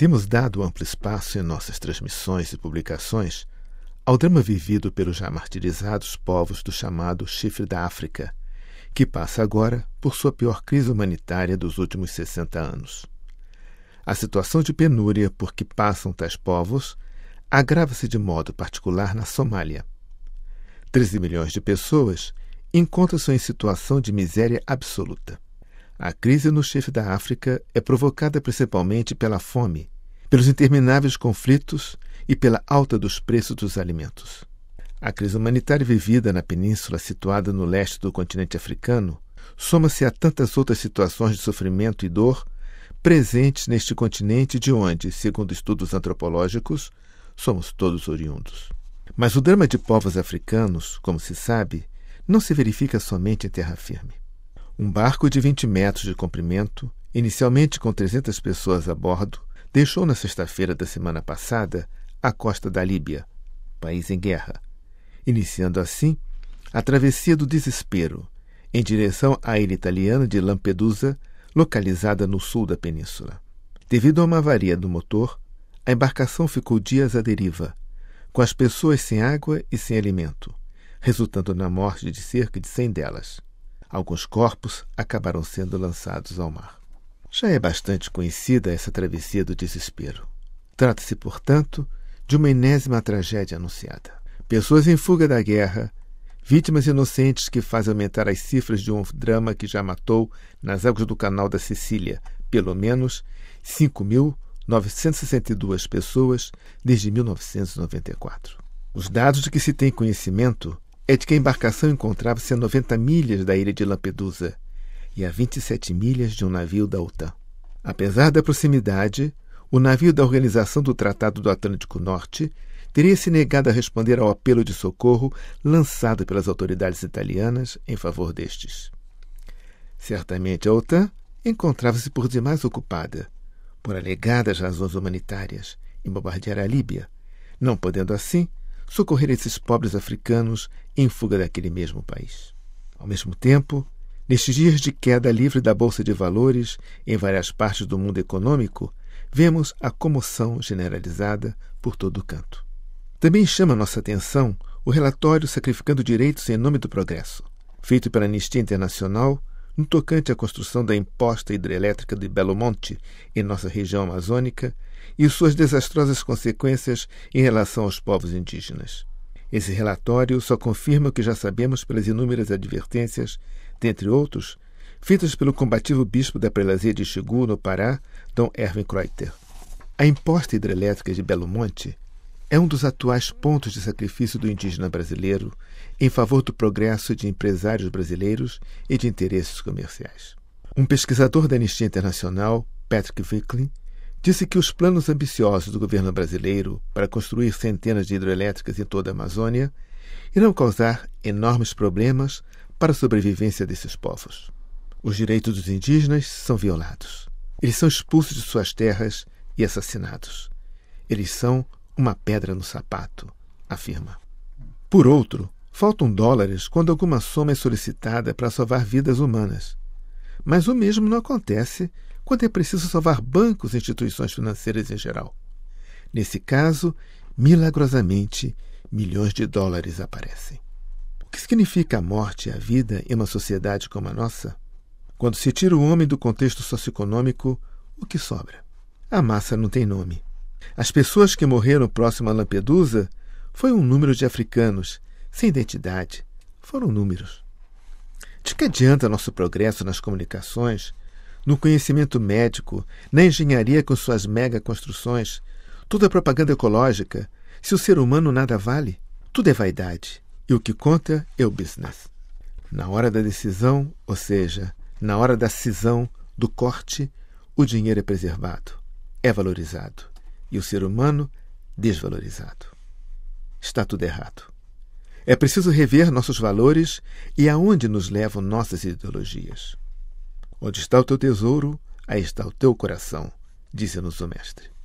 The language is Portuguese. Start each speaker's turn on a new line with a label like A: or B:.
A: Temos dado amplo espaço em nossas transmissões e publicações ao drama vivido pelos já martirizados povos do chamado Chifre da África, que passa agora por sua pior crise humanitária dos últimos 60 anos. A situação de penúria por que passam tais povos agrava-se de modo particular na Somália. 13 milhões de pessoas encontram-se em situação de miséria absoluta. A crise no Chifre da África é provocada principalmente pela fome, pelos intermináveis conflitos e pela alta dos preços dos alimentos. A crise humanitária vivida na península situada no leste do continente africano soma-se a tantas outras situações de sofrimento e dor presentes neste continente de onde, segundo estudos antropológicos, somos todos oriundos. Mas o drama de povos africanos, como se sabe, não se verifica somente em terra firme. Um barco de 20 metros de comprimento, inicialmente com 300 pessoas a bordo, deixou na sexta-feira da semana passada a costa da Líbia, país em guerra, iniciando assim a travessia do desespero em direção à ilha italiana de Lampedusa, localizada no sul da península. Devido a uma avaria do motor, a embarcação ficou dias à deriva, com as pessoas sem água e sem alimento, resultando na morte de cerca de 100 delas. Alguns corpos acabaram sendo lançados ao mar. Já é bastante conhecida essa travessia do desespero. Trata-se, portanto, de uma enésima tragédia anunciada. Pessoas em fuga da guerra, vítimas inocentes que fazem aumentar as cifras de um drama que já matou, nas águas do Canal da Sicília, pelo menos 5.962 pessoas desde 1994. Os dados de que se tem conhecimento é de que a embarcação encontrava-se a 90 milhas da ilha de Lampedusa e a 27 milhas de um navio da OTAN. Apesar da proximidade, o navio da Organização do Tratado do Atlântico Norte teria se negado a responder ao apelo de socorro lançado pelas autoridades italianas em favor destes. Certamente a OTAN encontrava-se por demais ocupada, por alegadas razões humanitárias, em bombardear a Líbia, não podendo assim socorrer esses pobres africanos em fuga daquele mesmo país. Ao mesmo tempo, nestes dias de queda livre da Bolsa de Valores em várias partes do mundo econômico, vemos a comoção generalizada por todo o canto. Também chama nossa atenção o relatório Sacrificando Direitos em Nome do Progresso, feito pela Anistia Internacional no tocante à construção da imposta hidrelétrica de Belo Monte em nossa região amazônica e suas desastrosas consequências em relação aos povos indígenas. Esse relatório só confirma o que já sabemos pelas inúmeras advertências, dentre outros, feitas pelo combativo bispo da prelazia de Xingu, no Pará, Dom Erwin Kreuter. A imposta hidrelétrica de Belo Monte é um dos atuais pontos de sacrifício do indígena brasileiro em favor do progresso de empresários brasileiros e de interesses comerciais. Um pesquisador da Anistia Internacional, Patrick Wicklin, disse que os planos ambiciosos do governo brasileiro para construir centenas de hidrelétricas em toda a Amazônia irão causar enormes problemas para a sobrevivência desses povos. Os direitos dos indígenas são violados. Eles são expulsos de suas terras e assassinados. Eles são uma pedra no sapato, afirma. Por outro, faltam dólares quando alguma soma é solicitada para salvar vidas humanas. Mas o mesmo não acontece quando é preciso salvar bancos e instituições financeiras em geral. Nesse caso, milagrosamente, milhões de dólares aparecem. O que significa a morte e a vida em uma sociedade como a nossa? Quando se tira o homem do contexto socioeconômico, o que sobra? A massa não tem nome. As pessoas que morreram próximo a Lampedusa foi um número de africanos, sem identidade. Foram números. De que adianta nosso progresso nas comunicações, no conhecimento médico, na engenharia com suas mega-construções, tudo é propaganda ecológica, se o ser humano nada vale? Tudo é vaidade, e o que conta é o business. Na hora da decisão, ou seja, na hora da cisão, do corte, o dinheiro é preservado, é valorizado, e o ser humano desvalorizado. Está tudo errado. É preciso rever nossos valores e aonde nos levam nossas ideologias. Onde está o teu tesouro, aí está o teu coração, disse-nos o mestre.